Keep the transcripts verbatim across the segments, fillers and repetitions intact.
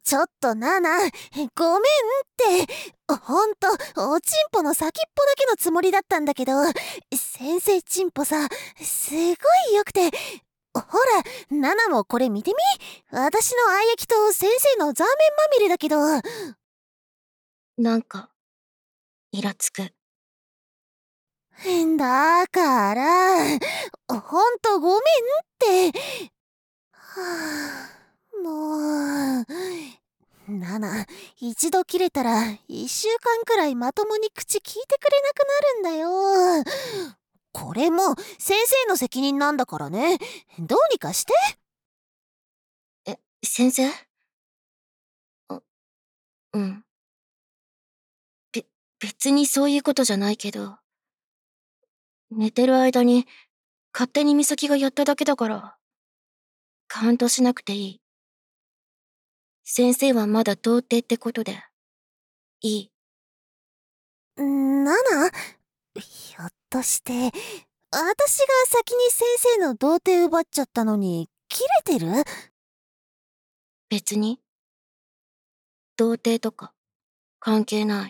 ちょっとナナ、ごめんって。ほんと、おちんぽの先っぽだけのつもりだったんだけど、先生ちんぽさ、すごい良くて。ほら、ナナもこれ見てみ。私のあい焼きと先生のザーメンまみれだけど。 なんか、イラつく。 だから、ほんとごめんって。はぁ、もう。ナナ、一度切れたら一週間くらいまともに口聞いてくれなくなるんだよ。これも先生の責任なんだからね。どうにかして。 え、先生？あ、うん。べ、別にそういうことじゃないけど。寝てる間に勝手に美咲がやっただけだから。カウントしなくていい。先生はまだ童貞ってことで。いい。 ナナ？ひょっとして、私が先に先生の童貞奪っちゃったのに、キレてる？ 別に。童貞とか、関係ない。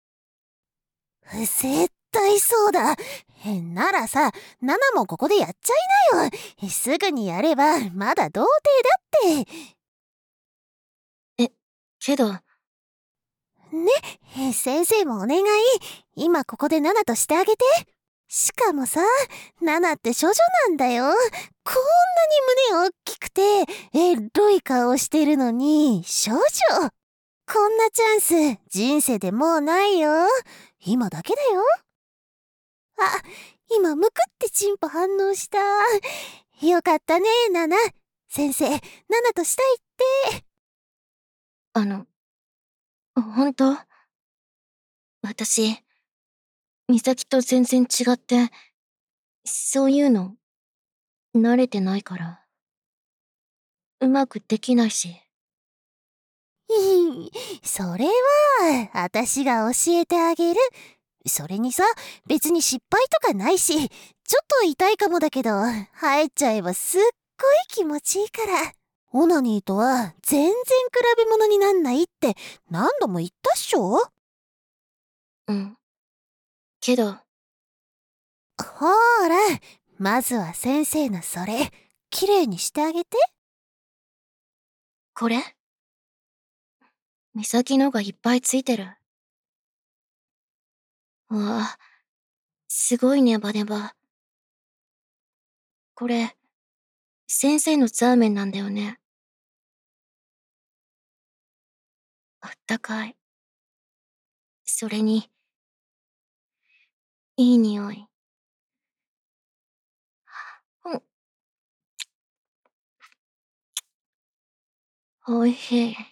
絶対そうだ。ならさ、ナナもここでやっちゃいなよ。すぐにやれば、まだ童貞だって。 え、けど。 ね、先生もお願い。今ここでナナとしてあげて。しかもさ、ナナって処女なんだよ。こんなに胸大きくて、エロい顔してるのに、処女。こんなチャンス、人生でもうないよ。今だけだよ。あ、今むくってチンポ反応した。よかったね、ナナ。先生、ナナとしたいって。 あの、ほんと？私、美咲と全然違って、そういうの、慣れてないから。うまくできないし。 それは、私が教えてあげる。それにさ、別に失敗とかないし、ちょっと痛いかもだけど、生えちゃえばすっごい気持ちいいから。オナニーとは全然比べ物になんないって何度も言ったっしょ？ うん。けど。 ほーら、まずは先生のそれ、きれいにしてあげて。 これ？美咲のがいっぱいついてる。わあ、すごいネバネバ。これ、先生のザーメンなんだよね。あったかい。それに、いい匂い。うん。おいしい。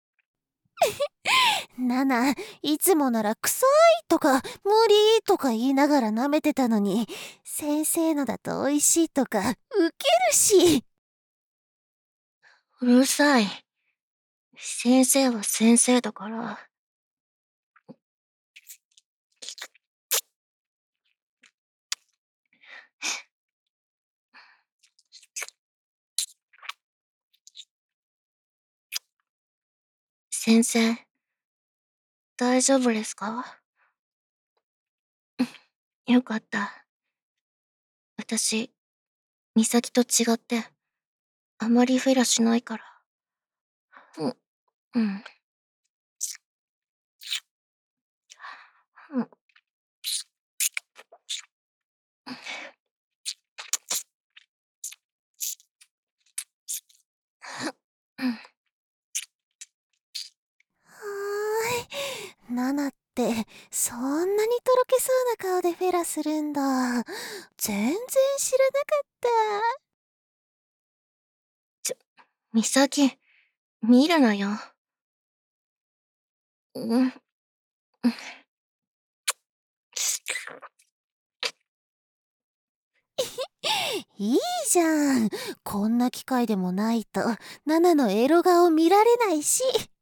ナナ、いつもなら臭いとか無理とか言いながら舐めてたのに、先生のだと美味しいとかウケるし。 うるさい。先生は先生だから。先生、大丈夫ですか？よかった。私、美咲と違って、あまりフェラしないから。うん、うん。うん。 はーい。ナナって、そんなにとろけそうな顔でフェラするんだ。全然知らなかった。 ちょ、美咲、見るなよ。うん。 いいじゃん。こんな機会でもないと、ナナのエロ顔見られないし。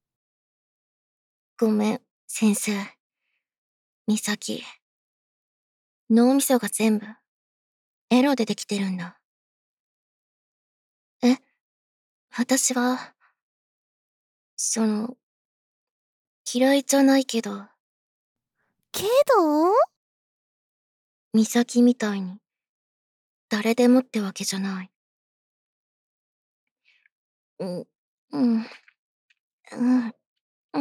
ごめん、先生。美咲。脳みそが全部、エロでできてるんだ。え？私は、 その、嫌いじゃないけど、 けど美咲みたいに、誰でもってわけじゃない。うん、うん、うん、うん。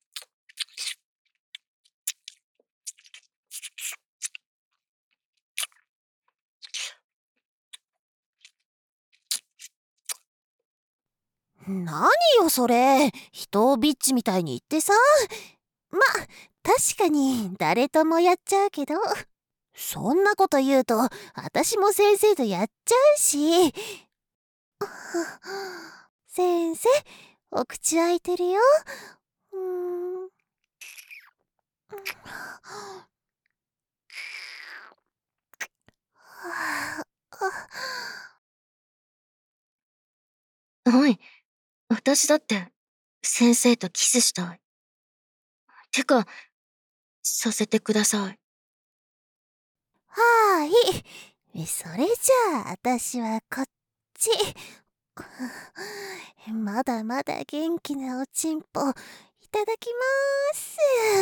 何よそれ。人をビッチみたいに言ってさ。ま、確かに誰ともやっちゃうけど、そんなこと言うと私も先生とやっちゃうし。先生、お口開いてるよ。うーん。 はい、私だって、先生とキスしたい。てか、させてください。 はーい。それじゃあ私はこっち。まだまだ元気なおちんぽいただきまーす。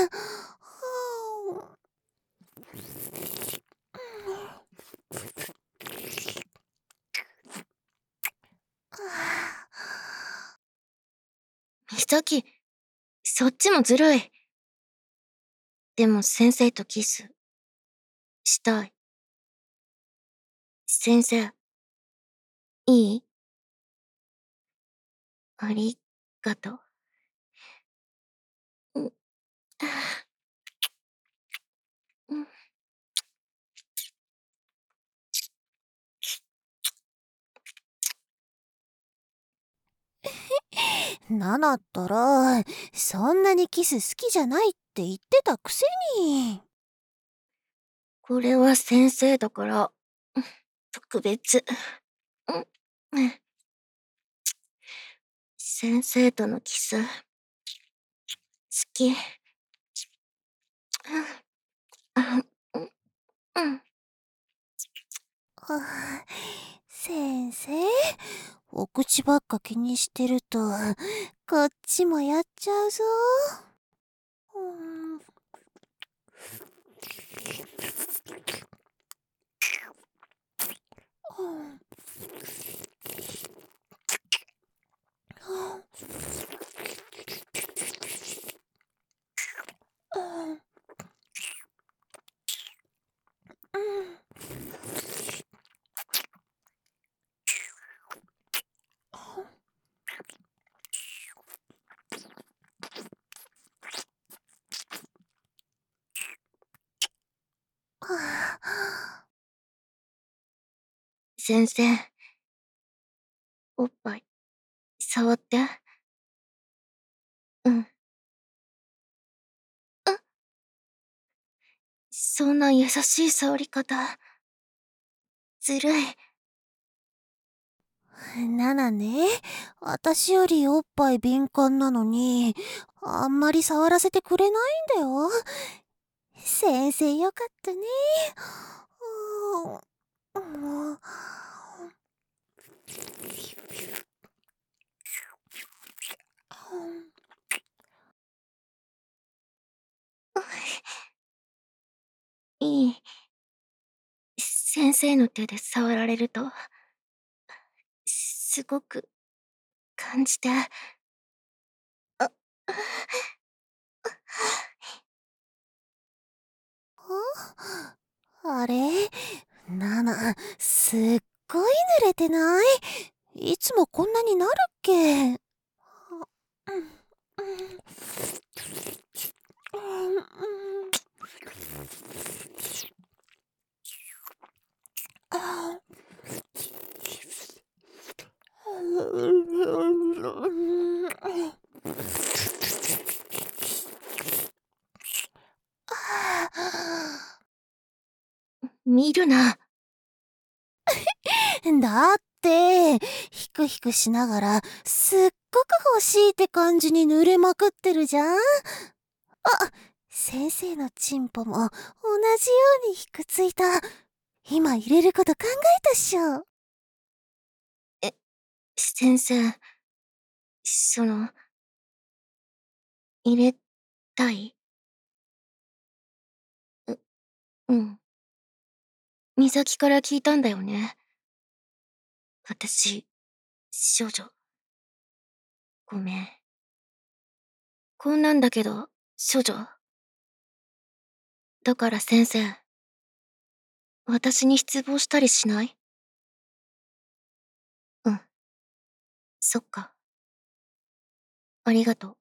美咲、そっちもずるい。でも先生とキス、したい。先生、いい？ありがとう。うん、うん。 ナナったら、そんなにキス好きじゃないって言ってたくせに。 これは先生だから、特別。うん、先生とのキス、好き。あ、うん、うん。 先生、お口ばっか気にしてると、こっちもやっちゃうぞ。うん先生、おっぱい、触って。うん。あ、そんな優しい触り方、ずるい。 ナナね、私よりおっぱい敏感なのに、あんまり触らせてくれないんだよ。先生よかったね。うん、もう。 いい。先生の手で触られると、すごく感じて。あ、 あれナナ、すっごい濡れてない？いつもこんなになるっけ？うん見るな。 だって、ヒクヒクしながら、すっごく欲しいって感じに濡れまくってるじゃん。あ、先生のチンポも同じようにひくついた。今入れること考えたっしょ。 え、先生、その、 入れたい？う、うん。美咲から聞いたんだよね。私、少女。ごめん。こんなんだけど、処女。だから先生、私に失望したりしない？うん。そっか。ありがとう。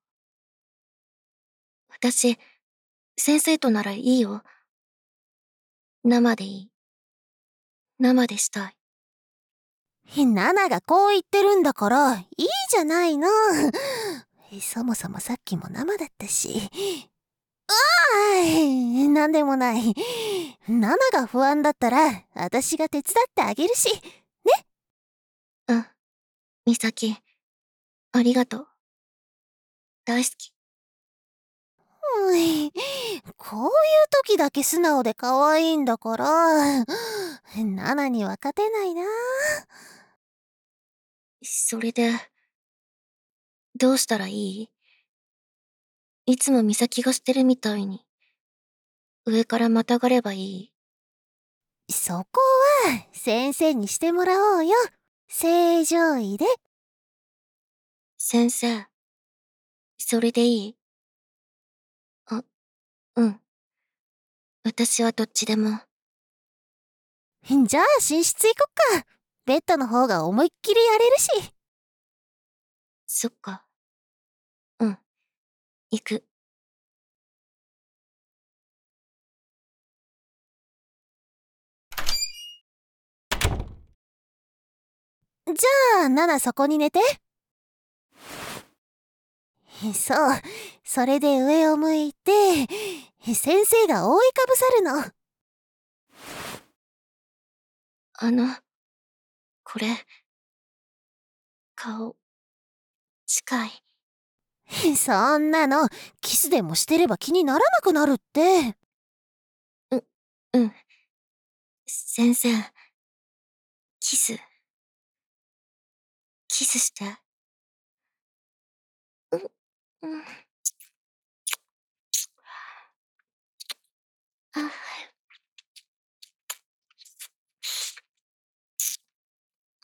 私、先生とならいいよ。生でいい。生でしたい。 ナナがこう言ってるんだから、いいじゃないの。そもそもさっきも生だったし。ああ、なんでもない。ナナが不安だったら、私が手伝ってあげるし。ね。 うん。美咲、ありがとう。大好き。 うい、こういう時だけ素直で可愛いんだから、ナナには勝てないな。 それで、どうしたらいい？いつも美咲がしてるみたいに、上からまたがればいい？ そこは、先生にしてもらおうよ。正常位で。 先生、それでいい？あ、うん。私はどっちでも。 じゃあ寝室行こっか。ベッドの方が思いっきりやれるし。 そっか。うん。行く。 じゃあ、ナナそこに寝て。そう。それで上を向いて、先生が覆いかぶさるの。 あの、これ、顔、近い。 そんなの、キスでもしてれば気にならなくなるって。 う、うん。先生、キス、キスして。う、うん。あ、うん。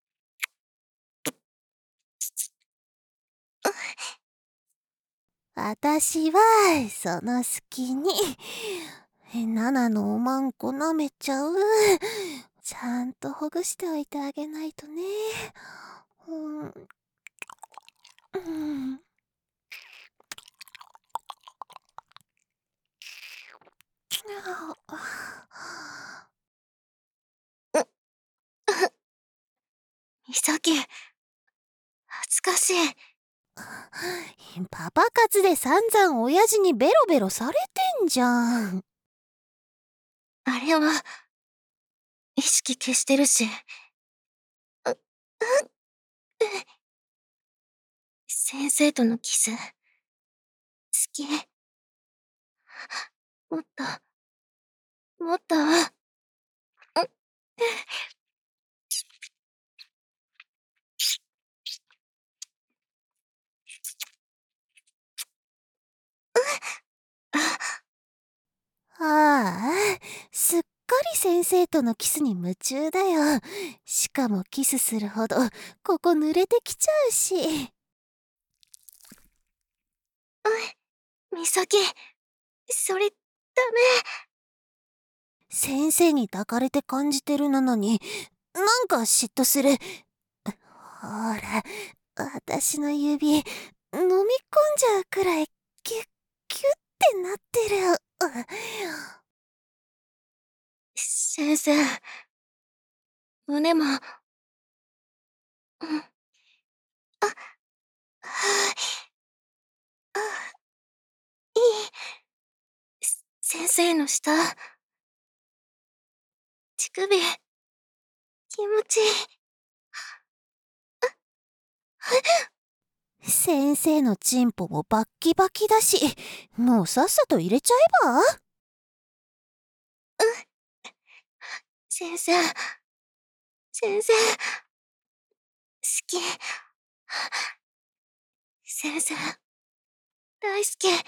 私は、その隙に、ナナのおまんこ舐めちゃう。ちゃんとほぐしておいてあげないとね。うん。うん。 美咲、恥ずかしい。 パパ活で散々親父にベロベロされてんじゃん。 あれは、意識消してるし。う、う、先生とのキス、好き。もっと、もっと、う、 ああ、すっかり先生とのキスに夢中だよ。しかもキスするほど、ここ濡れてきちゃうし。 美咲、それ、ダメ。 先生に抱かれて感じてるなのに、なんか嫉妬する。ほら、私の指、飲み込んじゃうくらい、キュッ、キュッってなってる。 先生、胸も、うん。あ、はあ、あ、いい。す先生の下、乳首、気持ちいい。 先生のチンポもバッキバキだし、もうさっさと入れちゃえば？ 先生、先生、好き。先生。 大輔。うん、うん。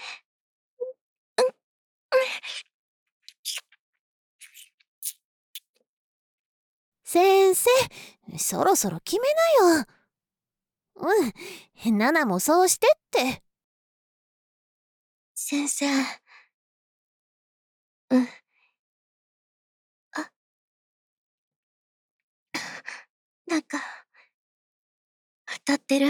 先生、そろそろ決めなよ。うん、ナナもそうしてって。 先生。うん。あ。なんか、当たってる。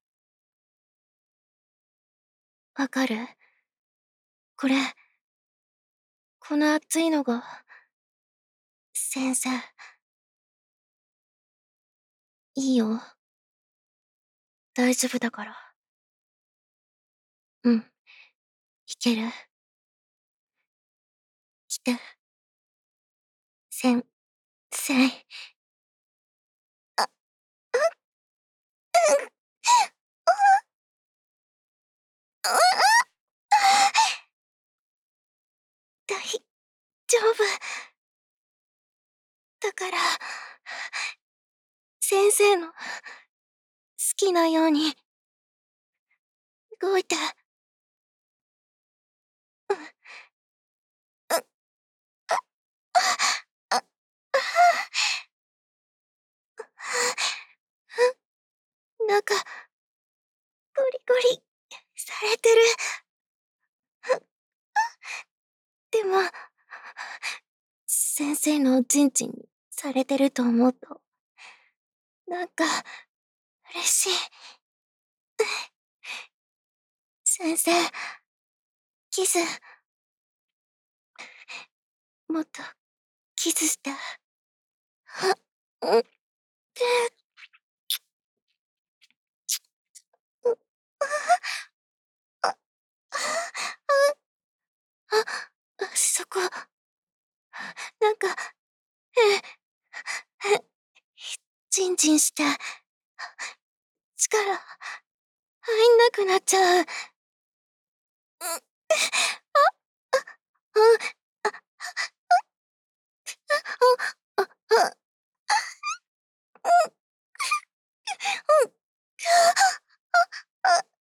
わかる？これ、この熱いのが、先生。いいよ。大丈夫だから。うん。いける。来て。先生。あ、うん、うん、うん、うん、うん。大丈夫。だから、先生の好きなように動いて。うん。うん。あ、あ、あ、ああ。なんか、ゴリゴリされてる。でも、先生のおちんちんにされてると思うと、なんか、嬉しい。先生、キス。もっと、キスして。は、うん、で、う、ああ、あ、あ、あ、あ、そこ、なんか、へ、へ、チンチンして、力、入んなくなっちゃう。うん、あ、あ、うん、あ、あ、あ、あ、あ、うん、うん、あ、あ、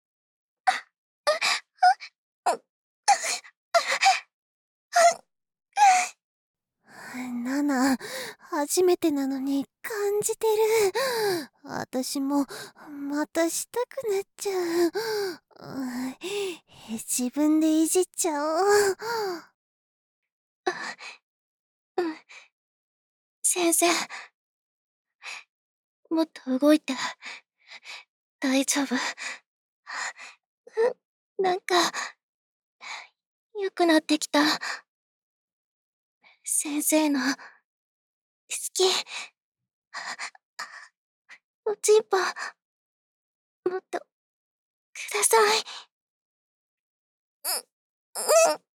あ、うん、 ナナ、初めてなのに感じてる。私もまたしたくなっちゃう。うん自分でいじっちゃおう。 うん。先生、もっと動いて。大丈夫。うん、なんか、良くなってきた。先生の、好き。おちんぽ、もっと、ください。うん、うん、うん、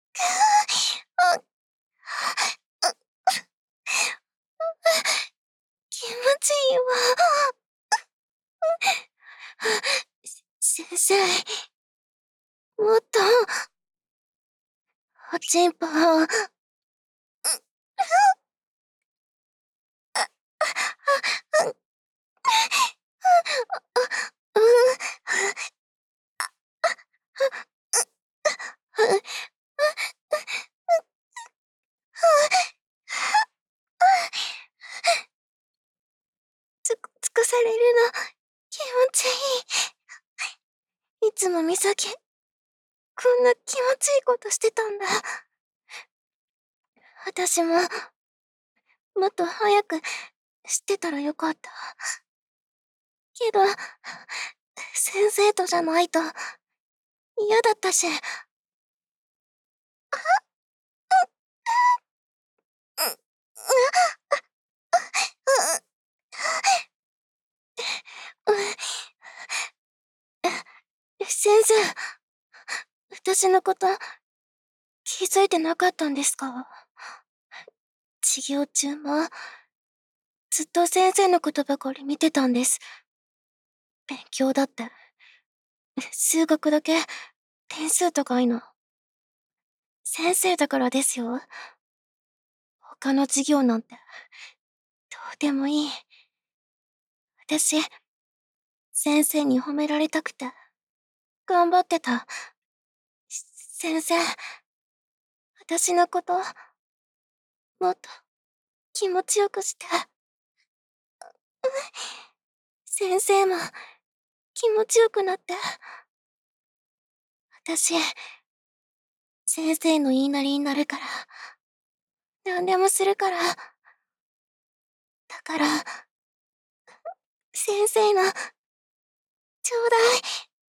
気持ちいいわ。先生、もっと、おちんぽを、うん、うん、うん、つ、尽くされるの、気持ちいい。いつも美咲、こんな気持ちいいことしてたんだ。私も、もっと早く、知ってたらよかった。けど、先生とじゃないと、嫌だったし。うん、うん、うん、うん、先生、私のこと、気づいてなかったんですか？授業中も、ずっと先生のことばかり見てたんです。勉強だって。数学だけ、点数高いの。先生だからですよ。他の授業なんて、どうでもいい。私、先生に褒められたくて、頑張ってた。 先生、私のこと、もっと気持ちよくして。先生も気持ちよくなって。私、先生の言いなりになるから。何でもするから。だから、先生の、ちょうだい。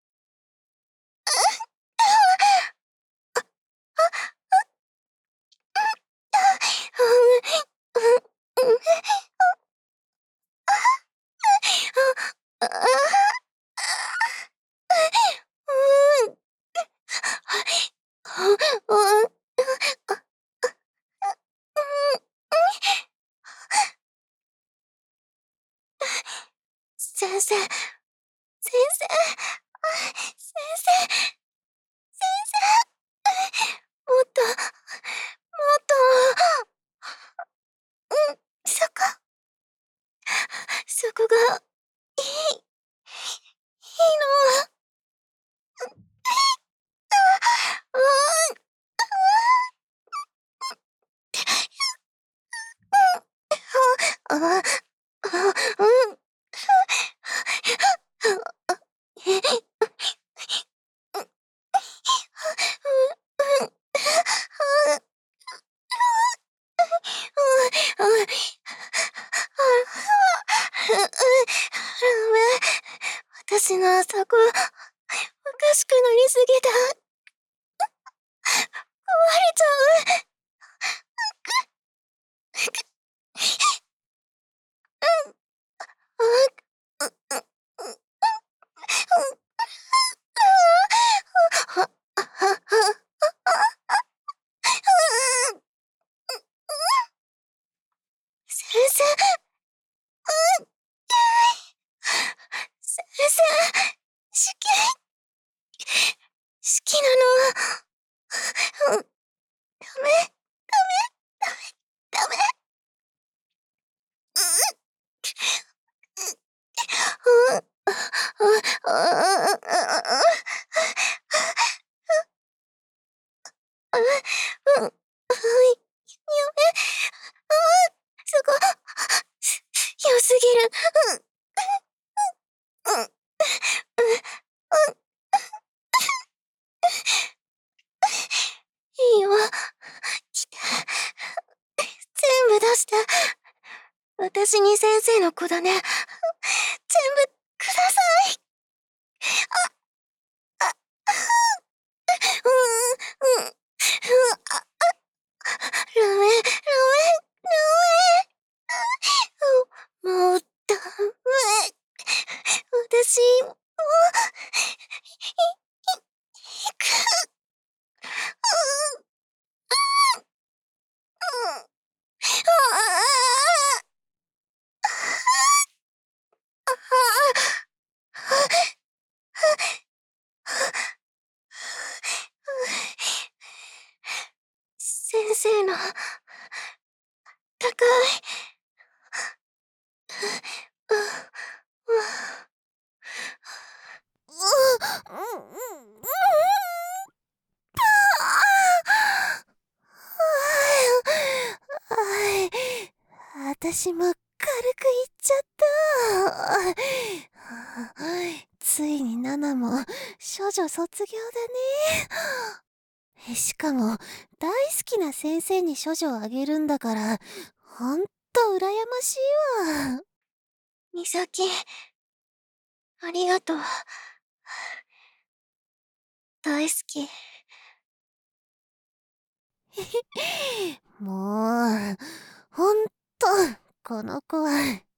先生、先生、先生、先生、もっと、もっと、うん、そこ、そこが、いい、いいの。あ、あ、うん。私のあそこ、おかしくなりすぎた。壊れちゃう。先生、先生、好き、好きなの。うん、ダメ、ダメ、ダメ、ダメ。うん、うん、うん、うん、うん、すご、良すぎる。うん、うん、うん、いいよ。来て。全部出して。私に先生の子だね。全部ください。うん、うん、うん、あ、ダメ、ダメ、ダメ。もう、ダメ。私、もう、行く。うん、先生の、高い。 私も軽く言っちゃった。ついにナナも処女卒業だね。しかも大好きな先生に処女をあげるんだから、ほんと羨ましいわ。 みさき、ありがとう。大好き。 もう、ほんと、この子は